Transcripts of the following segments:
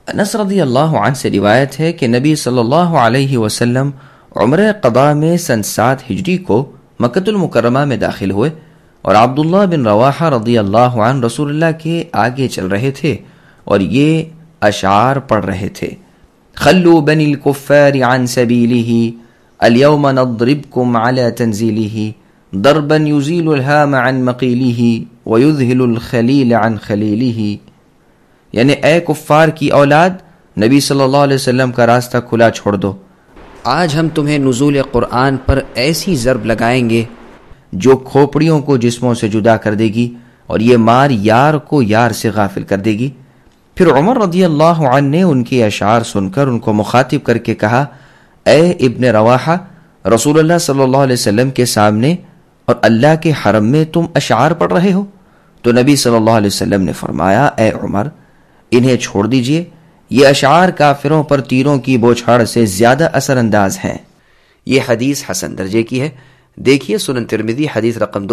انس رضی اللہ عنہ سے روایت ہے کہ نبی صلی اللہ علیہ وسلم عمرہ قضاء میں سن 7 ہجری کو مکۃ المکرمہ میں داخل ہوئے اور عبداللہ بن رواحہ رضی اللہ عنہ رسول اللہ کے آگے چل رہے تھے اور یہ اشعار پڑھ رہے تھے: خلوا بنی الکفار عن سبیلہ اليوم نضربکم علی تنزیلہ ضربا یزیل الہام عن مقیلہ ویذہل الخلیل عن خلیلہ. یعنی اے کفار کی اولاد، نبی صلی اللہ علیہ وسلم کا راستہ کھلا چھوڑ دو، آج ہم تمہیں نزول قرآن پر ایسی ضرب لگائیں گے جو کھوپڑیوں کو جسموں سے جدا کر دے گی اور یہ مار یار کو یار سے غافل کر دے گی. پھر عمر رضی اللہ عنہ نے ان کے اشعار سن کر ان کو مخاطب کر کے کہا: اے ابن رواحہ، رسول اللہ صلی اللہ علیہ وسلم کے سامنے اور اللہ کے حرم میں تم اشعار پڑھ رہے ہو؟ تو نبی صلی اللہ علیہ وسلم نے فرمایا: اے عمر، انہیں چھوڑ دیجئے، یہ اشعار کافروں پر تیروں کی بوچھاڑ سے زیادہ اثر انداز ہیں. یہ حدیث حسن درجے کی ہے. دیکھیے سنن ترمذی حدیث رقم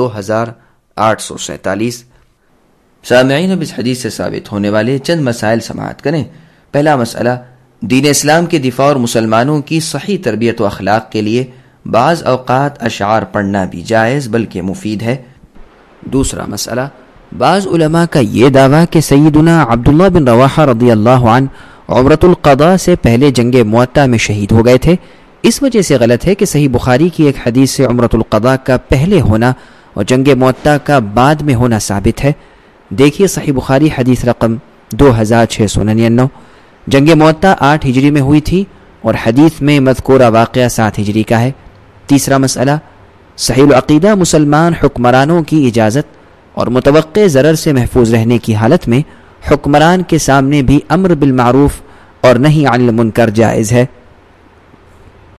2847. سامعین، اب اس حدیث سے ثابت ہونے والے چند مسائل سماعت کریں. پہلا مسئلہ، دین اسلام کے دفاع اور مسلمانوں کی صحیح تربیت و اخلاق کے لیے بعض اوقات اشعار پڑھنا بھی جائز بلکہ مفید ہے. دوسرا مسئلہ، بعض علماء کا یہ دعویٰ کہ سیدنا عبداللہ بن رواحہ رضی اللہ عنہ عمرۃ القضاء سے پہلے جنگ معطا میں شہید ہو گئے تھے، اس وجہ سے غلط ہے کہ صحیح بخاری کی ایک حدیث سے عمرۃ القضاء کا پہلے ہونا اور جنگ معطا کا بعد میں ہونا ثابت ہے. دیکھیے صحیح بخاری حدیث رقم 2699. جنگ معطا 8 ہجری میں ہوئی تھی اور حدیث میں مذکورہ واقعہ 7 ہجری کا ہے. تیسرا مسئلہ، صحیح العقیدہ مسلمان حکمرانوں کی اجازت اور متوقع ضرر سے محفوظ رہنے کی حالت میں حکمران کے سامنے بھی امر بالمعروف اور نہی عن المنکر جائز ہے.